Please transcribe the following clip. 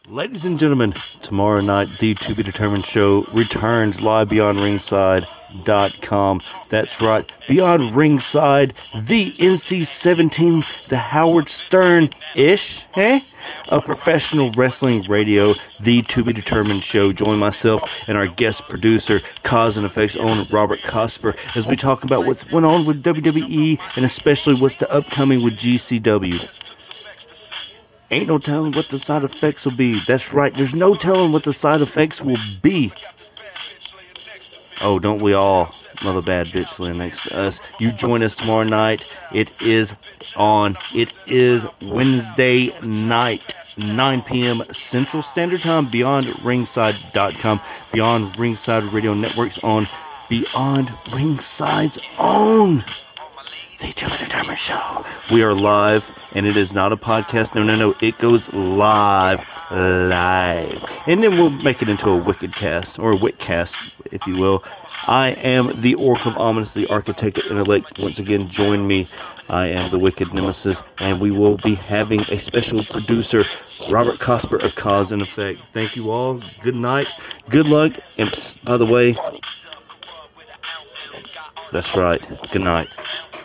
Ladies and gentlemen, tomorrow night, the To Be Determined show returns live beyond ringside.com. That's right, beyond ringside, the NC-17, the Howard Stern-ish, of professional wrestling radio, the To Be Determined show. Join myself and our guest producer, Cause and Effects owner Robert Cosper, as we talk about what's went on with WWE and especially what's the upcoming with GCW. Ain't no telling what the side effects will be. That's right, there's no telling what the side effects will be. Oh, don't we all love a bad bitch laying next to us? You join us tomorrow night. It is Wednesday night, 9 p.m. Central Standard Time, beyond ringside.com, Beyond Ringside Radio Networks on Beyond Ringside's own The To Be Determined show. We are live, and it is not a podcast. No. It goes live. And then we'll make it into a wicked cast, or a witcast, if you will. I am the Orc of Ominous, the Architect of Intellect. Once again, join me. I am the Wicked Nemesis, and we will be having a special producer, Robert Cosper of Cause and Effect. Thank you all. Good night. Good luck. And by the way, that's right. Good night.